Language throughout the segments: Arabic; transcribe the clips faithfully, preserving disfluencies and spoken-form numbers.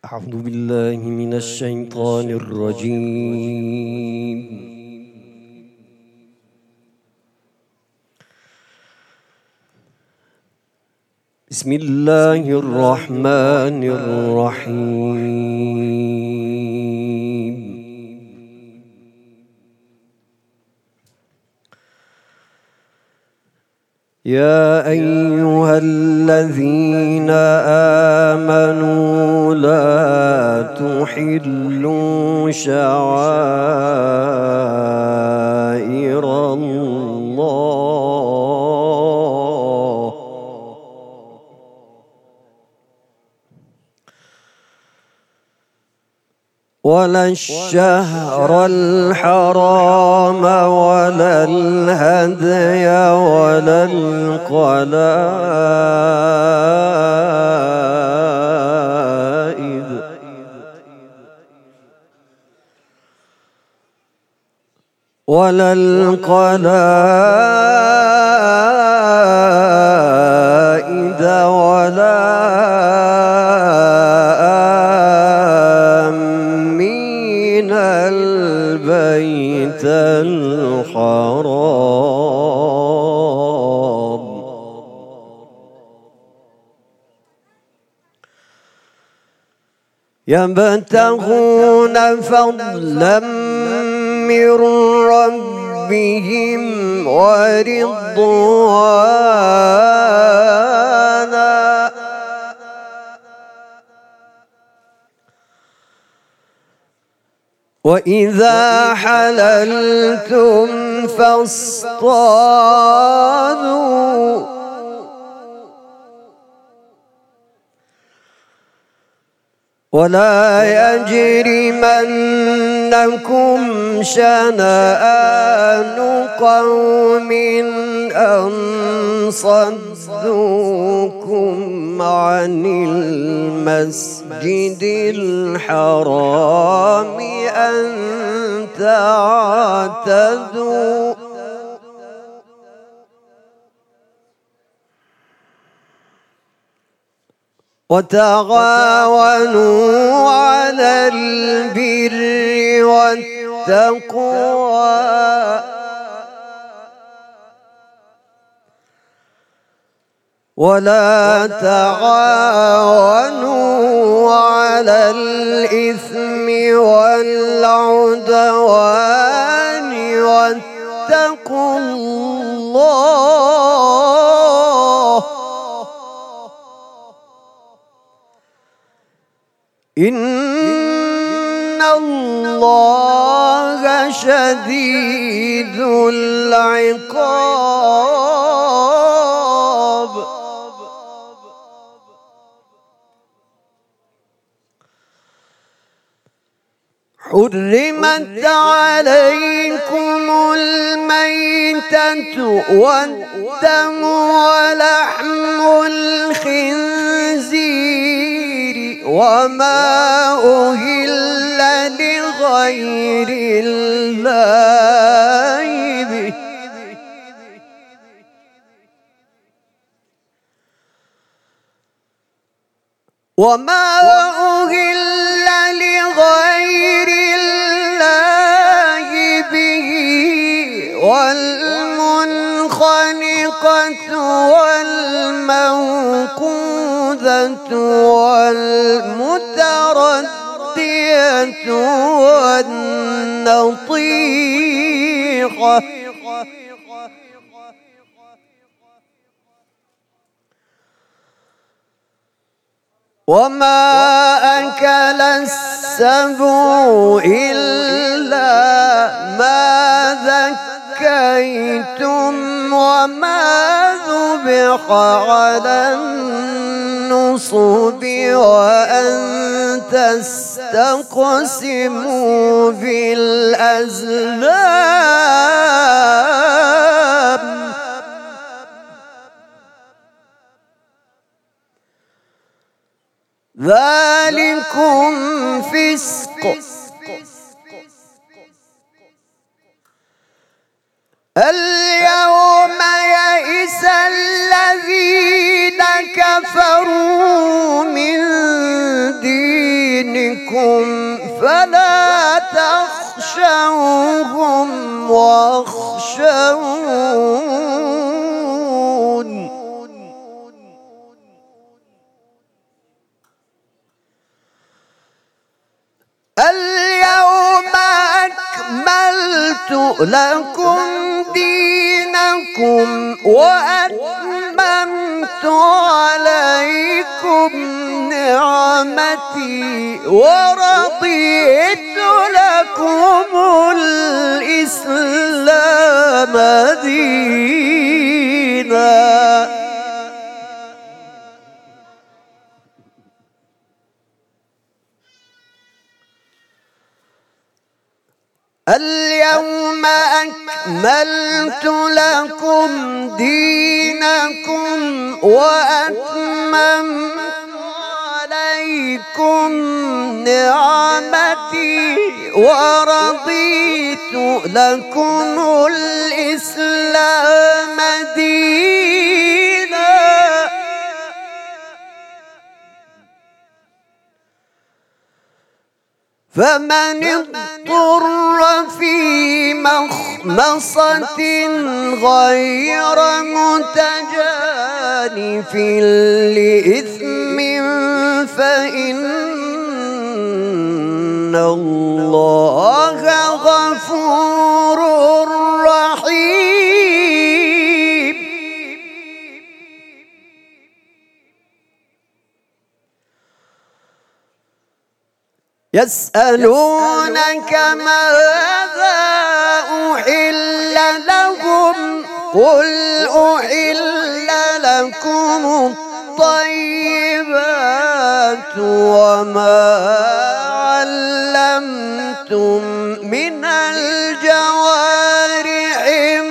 أعوذ بالله من الشيطان الرجيم. بسم الله الرحمن الرحيم. يا أيها الذين آمنوا لا تحلوا شعائر الله ولا الشهر الحرام ولا الهدي ولا القلائد ولا القلائد ولا آمين البيت الحرام يبتغون فضلا من ربهم ورضوانا وإذا حللتم فاصطادوا ولا يجرمنكم شنآن قوم أن صدوكم عن المسجد الحرام أن تعتدوا وتعاونوا على البر والتقوى ولا تعاونوا على الإثم والعدوان واتقوا الله إن الله شديد العقاب حرمت عليكم الميتة والدم ولحم الخنزير وما أهل لغير الله به وما أهل لغير الله به والمنخنقة والموقوذة والمتردية والنطيحة وما أكل السبع إلا ما ذكيتم وما ذبح على النصب وأن تستقسموا بالأزلام ذلكم فسق اليوم يئس الذين كفروا من دين فلا تخشوهم واخشون اليوم أكملت لكم دينكم وأتممت عليكم نعمتي ورضيت لكم الإسلام دينا. اليوم أكملت لكم دينكم وأتممت عليكم نعمتي ورضيت لكم الإسلام دينا. فمن اضطر في مخمصة غير متجانف لإثم فإن الله غفور رحيم. يسألونك ماذا أحل لهم قل أحل لكم الطيبات وما علمتم من الجوارح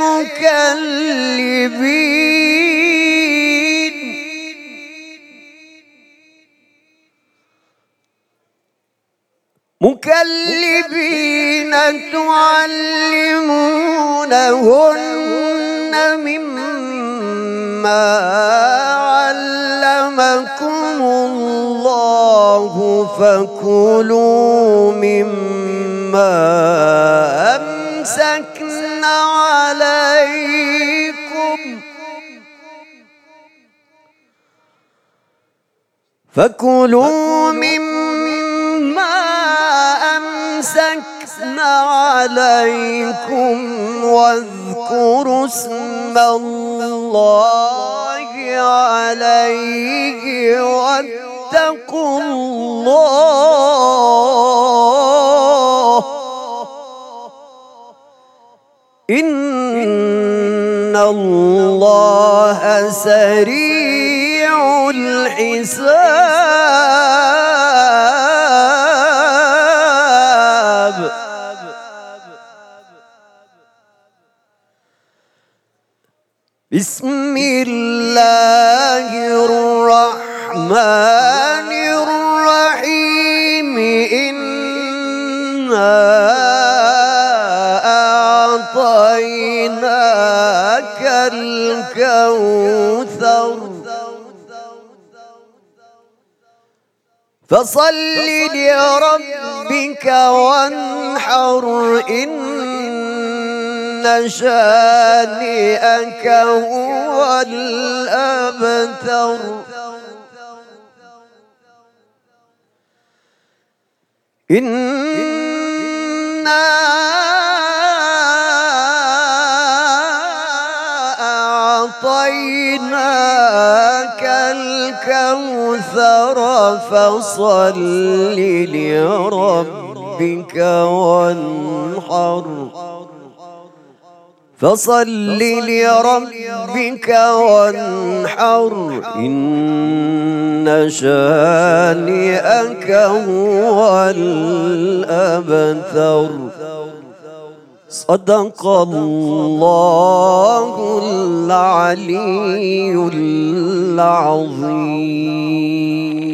مكلبين مكلبين تعلمونهن مما علمكم الله فكلوا مما أمسكن عليكم فكلوا مما أمسكنا عليكم واذكروا اسم الله عليه واتقوا الله إن الله سريع الحساب. بسم الله الرحمن الرحيم إنا أعطيناك الكوثر فصل لربك وانحر إن شانئك هو الأبتر. إنا أعطيناك الكوثر فصل لربك وانحر فصل لربك وانحر إن شانئك هو الأبتر. صدق الله العلي العظيم.